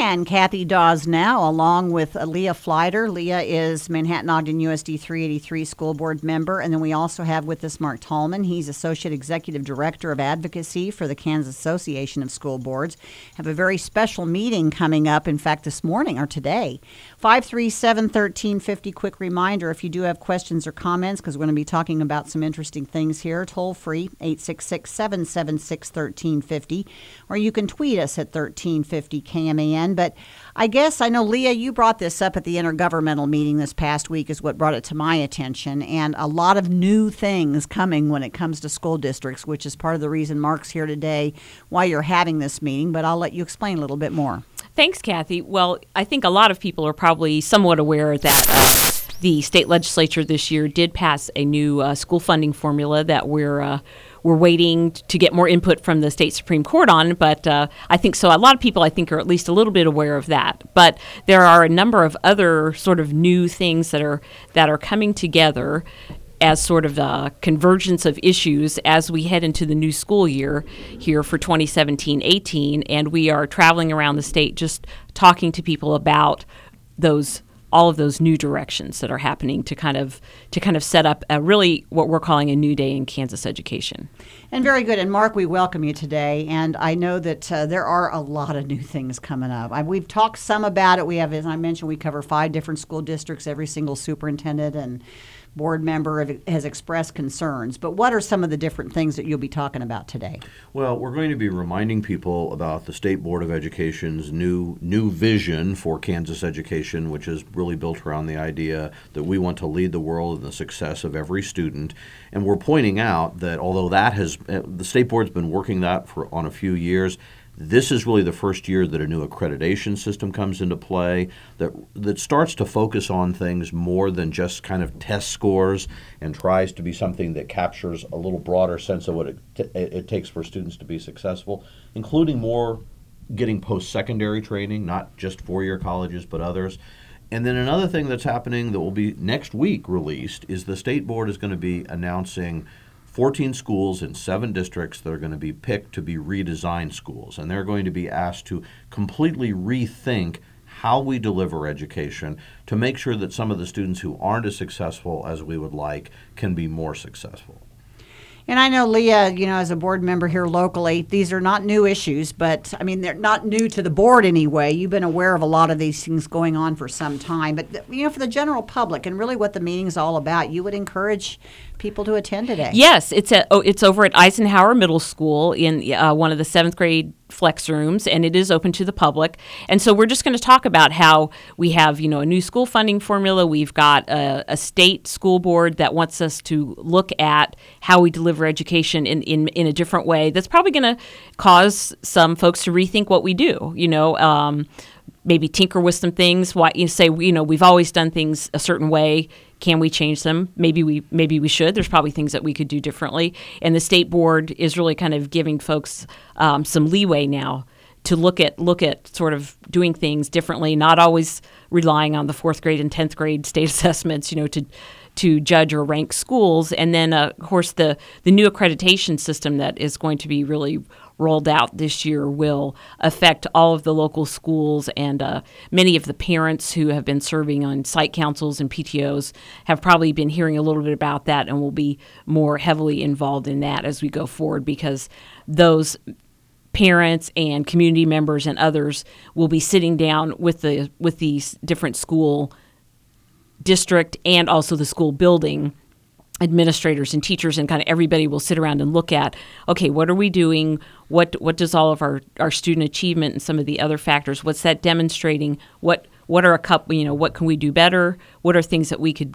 And Kathy Dawes now, along with Leah Fleider. Leah is Manhattan Ogden USD 383 School Board member. And then we also have with us Mark Tallman. He's Associate Executive Director of Advocacy for the Kansas Association of School Boards. Have a very special meeting coming up, in fact, this morning or today. 537-1350, quick reminder, if you do have questions or comments, because we're going to be talking about some interesting things here, toll free, 866-776-1350, or you can tweet us at 1350 KMAN. But I guess, I know, Leah, you brought this up at the intergovernmental meeting this past week is what brought it to my attention, and a lot of new things coming when it comes to school districts, which is part of the reason Mark's here today, why you're having this meeting, but I'll let you explain a little bit more. Thanks, Kathy. Well, I think a lot of people are probably somewhat aware that the state legislature this year did pass a new school funding formula that we're waiting to get more input from the state Supreme Court on, but I think so. A lot of people, I think, are at least a little bit aware of that. But there are a number of other sort of new things that are coming together as sort of a convergence of issues as we head into the new school year here for 2017-18, and we are traveling around the state just talking to people about all of those new directions that are happening to kind of set up really what we're calling a new day in Kansas education. And very good. And Mark, we welcome you today. And I know that there are a lot of new things coming up. We've talked some about it. We have, as I mentioned, we cover 5 different school districts. Every single superintendent and board member has expressed concerns. But what are some of the different things that you'll be talking about today? Well, we're going to be reminding people about the State Board of Education's new vision for Kansas education, which is really built around the idea that we want to lead the world in the success of every student. And we're pointing out that although the State Board's been working that on a few years, this is really the first year that a new accreditation system comes into play that starts to focus on things more than just kind of test scores and tries to be something that captures a little broader sense of what it takes for students to be successful, including more getting post-secondary training, not just four-year colleges but others. And then another thing that's happening that will be next week released is the State Board is going to be announcing 14 schools in 7 districts that are going to be picked to be redesigned schools. And they're going to be asked to completely rethink how we deliver education to make sure that some of the students who aren't as successful as we would like can be more successful. And I know, Leah, as a board member here locally, these are not new issues, but, they're not new to the board anyway. You've been aware of a lot of these things going on for some time. But, for the general public and really what the meeting's all about, you would encourage people to attend today. Yes, it's over at Eisenhower Middle School in one of the 7th grade flex rooms, and it is open to the public. And so we're just going to talk about how we have, a new school funding formula. We've got a state school board that wants us to look at how we deliver education in a different way. That's probably going to cause some folks to rethink what we do, maybe tinker with some things. Why you say, we've always done things a certain way. Can we change them? Maybe we should. There's probably things that we could do differently. And the state board is really kind of giving folks some leeway now to look at sort of doing things differently, not always relying on the 4th grade and 10th grade state assessments, to judge or rank schools. And then, of course, the new accreditation system that is going to be really rolled out this year will affect all of the local schools, and many of the parents who have been serving on site councils and PTOs have probably been hearing a little bit about that and will be more heavily involved in that as we go forward, because those parents and community members and others will be sitting down with these different school district and also the school building administrators and teachers, and kind of everybody will sit around and look at, okay, what are we doing? What does all of our student achievement and some of the other factors, what's that demonstrating? What are a couple, what can we do better? What are things that we could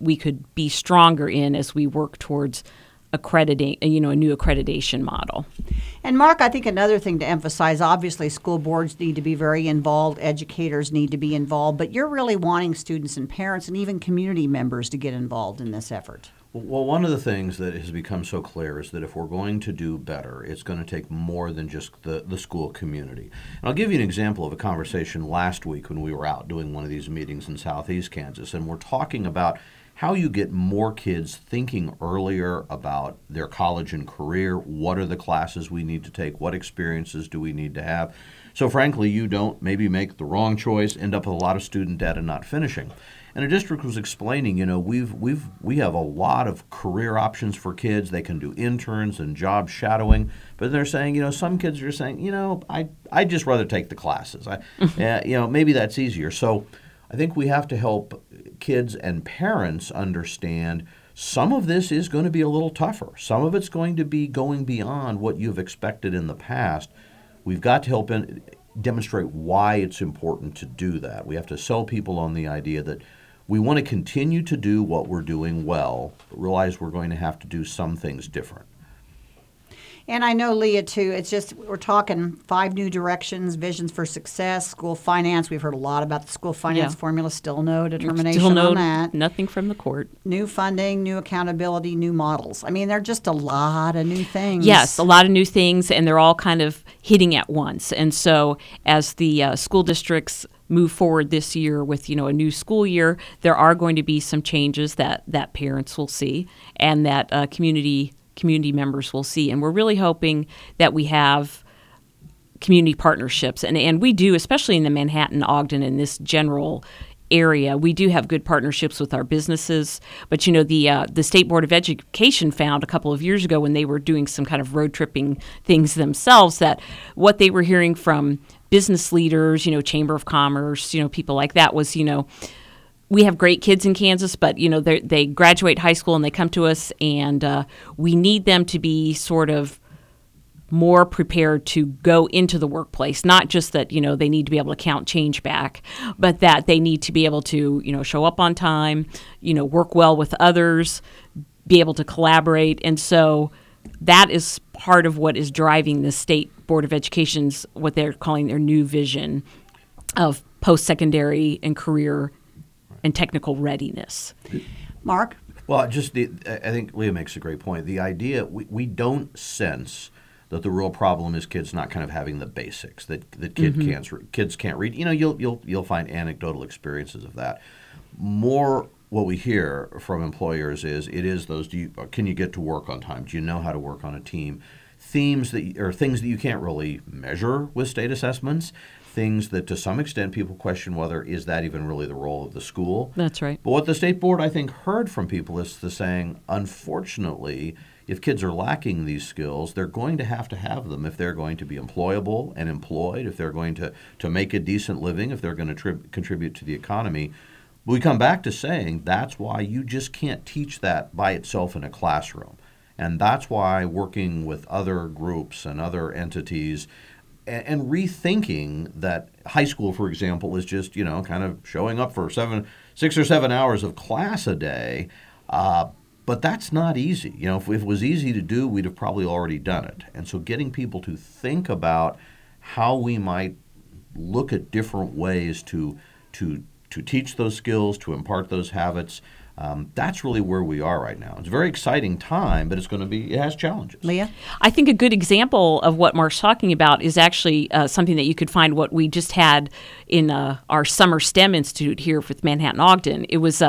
be stronger in as we work towards accrediting, a new accreditation model. And Mark, I think another thing to emphasize, obviously school boards need to be very involved, educators need to be involved, but you're really wanting students and parents and even community members to get involved in this effort. Well, one of the things that has become so clear is that if we're going to do better, it's going to take more than just the school community. And I'll give you an example of a conversation last week when we were out doing one of these meetings in Southeast Kansas, and we're talking about how you get more kids thinking earlier about their college and career. What are the classes we need to take? What experiences do we need to have? So frankly, you don't maybe make the wrong choice, end up with a lot of student debt and not finishing. And a district was explaining, we have a lot of career options for kids. They can do interns and job shadowing, but they're saying, some kids are saying, I'd just rather take the classes. Maybe that's easier. So I think we have to help kids and parents understand some of this is going to be a little tougher. Some of it's going to be going beyond what you've expected in the past. We've got to help demonstrate why it's important to do that. We have to sell people on the idea that we want to continue to do what we're doing well, but realize we're going to have to do some things different. And I know, Leah, too, it's just we're talking 5 new directions, visions for success, school finance. We've heard a lot about the school finance formula. Still no determination on that. Nothing from the court. New funding, new accountability, new models. I mean, there are just a lot of new things. Yes, a lot of new things, and they're all kind of hitting at once. And so as the school districts move forward this year with, a new school year, there are going to be some changes that parents will see and that community members will see. And we're really hoping that we have community partnerships. And we do, especially in the Manhattan, Ogden, and this general area, we do have good partnerships with our businesses. But, the State Board of Education found a couple of years ago when they were doing some kind of road tripping things themselves that what they were hearing from business leaders, Chamber of Commerce, people like that was, we have great kids in Kansas, but they graduate high school and they come to us, and we need them to be sort of more prepared to go into the workplace. Not just that they need to be able to count change back, but that they need to be able to show up on time, work well with others, be able to collaborate, and so that is part of what is driving the State Board of Education's what they're calling their new vision of post-secondary and career and technical readiness. Mark? Well, I think Leah makes a great point. The idea, we don't sense that the real problem is kids not kind of having the basics, that kids can't read. You'll find anecdotal experiences of that. More what we hear from employers is those, can you get to work on time? Do you know how to work on a team? Things that you can't really measure with state assessments. Things that to some extent people question whether is that even really the role of the school. That's right. But what the state board, I think, heard from people is the saying, unfortunately, if kids are lacking these skills, they're going to have them if they're going to be employable and employed, if they're going to make a decent living, if they're going to contribute to the economy. But we come back to saying that's why you just can't teach that by itself in a classroom. And that's why working with other groups and other entities and rethinking that high school, for example, is just, kind of showing up for 6 or 7 hours of class a day. But that's not easy. If it was easy to do, we'd have probably already done it. And so getting people to think about how we might look at different ways to teach those skills, to impart those habits, that's really where we are right now. It's a very exciting time, but it has challenges. Leah? I think a good example of what Mark's talking about is actually something that you could find what we just had in our Summer STEM Institute here with Manhattan Ogden. It was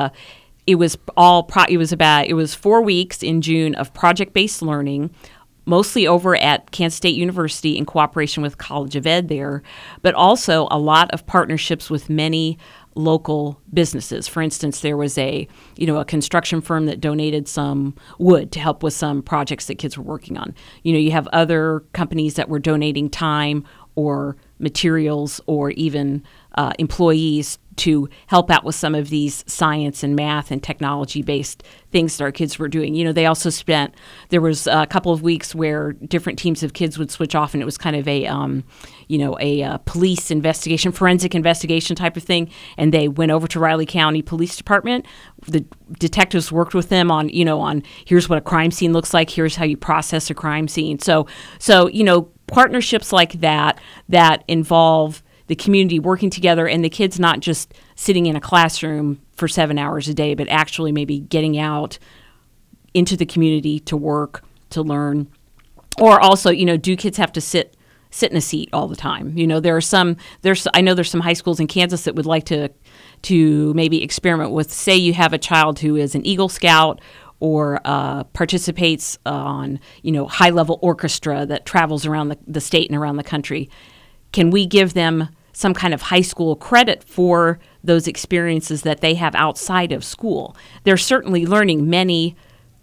4 weeks in June of project-based learning, mostly over at Kansas State University in cooperation with College of Ed there, but also a lot of partnerships with many local businesses. For instance, there was a construction firm that donated some wood to help with some projects that kids were working on. You have other companies that were donating time or materials or even employees to help out with some of these science and math and technology-based things that our kids were doing. They also there was a couple of weeks where different teams of kids would switch off, and it was kind of a police investigation, forensic investigation type of thing, and they went over to Riley County Police Department. The detectives worked with them on here's what a crime scene looks like, here's how you process a crime scene. So partnerships like that involve the community working together and the kids not just sitting in a classroom for 7 hours a day, but actually maybe getting out into the community to work, to learn. Or also, do kids have to sit in a seat all the time? I know there's some high schools in Kansas that would like to to maybe experiment with, say you have a child who is an Eagle Scout or participates on, high-level orchestra that travels around the state and around the country. Can we give them some kind of high school credit for those experiences that they have outside of school? They're certainly learning many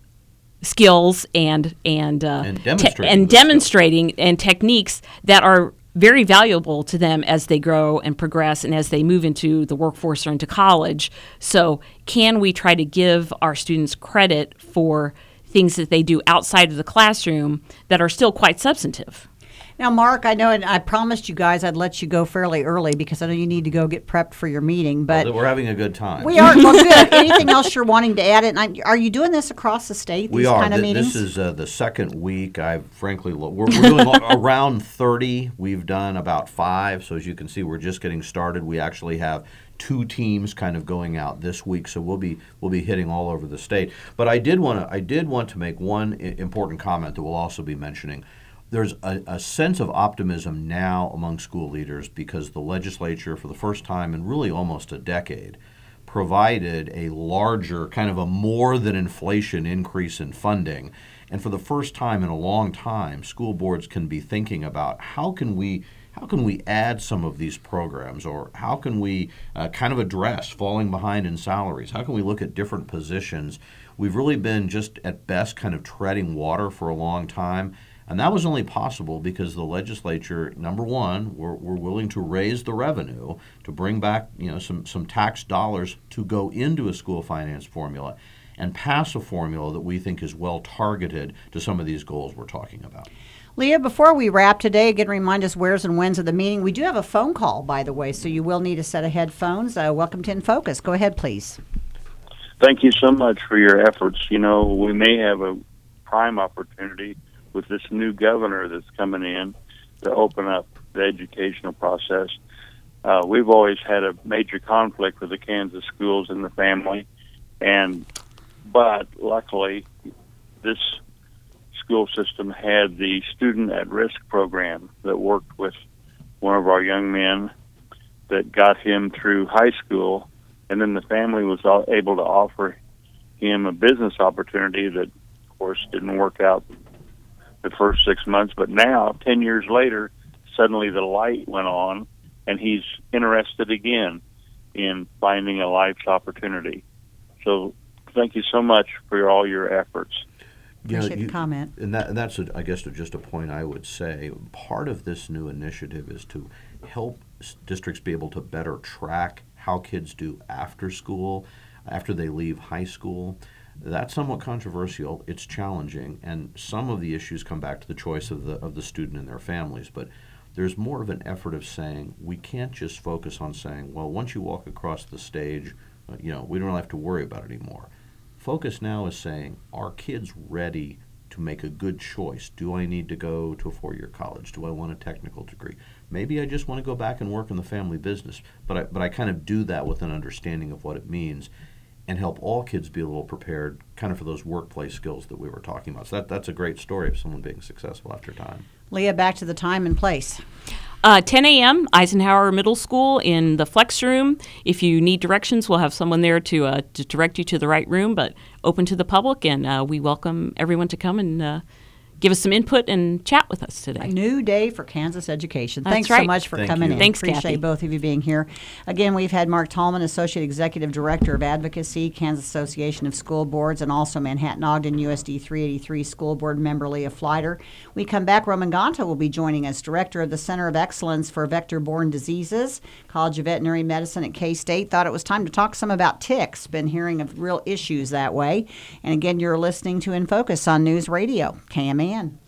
skills and demonstrating and techniques that are very valuable to them as they grow and progress and as they move into the workforce or into college. So can we try to give our students credit for things that they do outside of the classroom that are still quite substantive? Now, Mark, I know, and I promised you guys I'd let you go fairly early because I know you need to go get prepped for your meeting. But we're having a good time. We are. Well, good. Anything else you're wanting to add? And are you doing this across the state? We these are. Kind of meetings? This is the second week. We're doing around 30. We've done about 5. So as you can see, we're just getting started. We actually have 2 teams kind of going out this week, so we'll be hitting all over the state. But I did want to make one important comment that we'll also be mentioning. There's a sense of optimism now among school leaders because the legislature, for the first time in really almost a decade, provided a larger, kind of a more than inflation increase in funding. And for the first time in a long time, school boards can be thinking about how can we add some of these programs, or how can we kind of address falling behind in salaries? How can we look at different positions? We've really been just at best kind of treading water for a long time. And that was only possible because the legislature, number one, were willing to raise the revenue to bring back some tax dollars to go into a school finance formula and pass a formula that we think is well targeted to some of these goals we're talking about. Leah, before we wrap today, again, remind us where's and when's of the meeting. We do have a phone call, by the way, so you will need a set of headphones. Welcome to In Focus. Go ahead, please. Thank you so much for your efforts. We may have a prime opportunity with this new governor that's coming in to open up the educational process. We've always had a major conflict with the Kansas schools and the family, but luckily this school system had the Student at Risk program that worked with one of our young men that got him through high school, and then the family was able to offer him a business opportunity that, of course, didn't work out the first 6 months, but now, 10 years later, suddenly the light went on, and he's interested again in finding a life's opportunity. So thank you so much for all your efforts. Appreciate the comment. And that's, I guess, just a point I would say. Part of this new initiative is to help districts be able to better track how kids do after school, after they leave high school. That's somewhat controversial. It's challenging, and some of the issues come back to the choice of the student and their families. But there's more of an effort of saying we can't just focus on saying, well, once you walk across the stage, we don't have to worry about it anymore. Focus now is saying, are kids ready to make a good choice? Do I need to go to a 4-year college? Do I want a technical degree? Maybe I just want to go back and work in the family business. But I kind of do that with an understanding of what it means, and help all kids be a little prepared kind of for those workplace skills that we were talking about. So that's a great story of someone being successful after time. Leah, back to the time and place. 10 a.m., Eisenhower Middle School in the Flex Room. If you need directions, we'll have someone there to direct you to the right room, but open to the public, and we welcome everyone to come and give us some input and chat with us today. A new day for Kansas education. That's Thanks right. so much for Thank coming you. in. Thanks, Appreciate Kathy. both of you being here. Again, we've had Mark Tallman, Associate Executive Director of Advocacy, Kansas Association of School Boards, and also Manhattan-Ogden USD 383 School Board member Leah Fleiter. We come back, Roman Gonta will be joining us, Director of the Center of Excellence for Vector-Borne Diseases, College of Veterinary Medicine at K-State. Thought it was time to talk some about ticks. Been hearing of real issues that way. And again, you're listening to In Focus on News Radio, KMAN.